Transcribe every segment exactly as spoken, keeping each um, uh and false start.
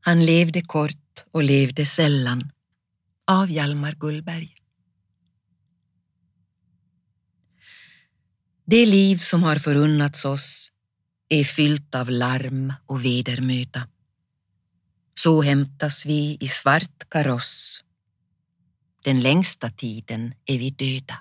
Han levde kort och levde sällan. Av Hjalmar Gullberg. Det liv som har förunnats oss är fyllt av larm och vedermöda. Så hämtas vi i svart kaross. Den längsta tiden är vi döda.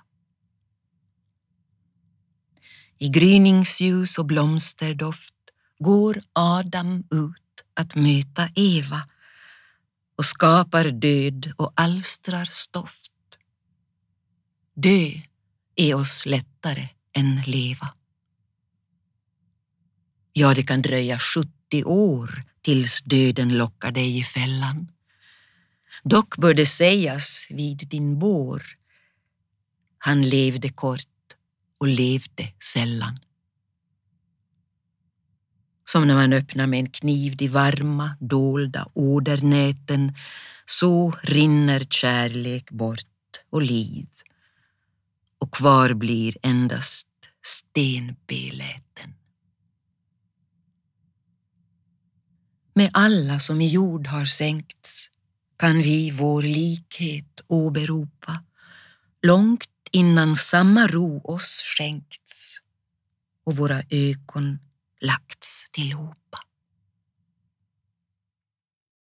I gryningsljus och blomsterdoft går Adam ut att möta Eva och skapar död och alstrar stoft. Dö är oss lättare än leva. Ja, det kan dröja sjuttio år tills döden lockar dig i fällan. Dock bör det sägas vid din bår: han levde kort och levde sällan. Som när man öppnar med en kniv de varma, dolda ådernäten, så rinner kärlek bort och liv. Och kvar blir endast stenbeläten. Med alla som i jord har sänkts kan vi vår likhet åberopa, långt innan samma ro oss skänkts och våra ögon lagts tillhopa.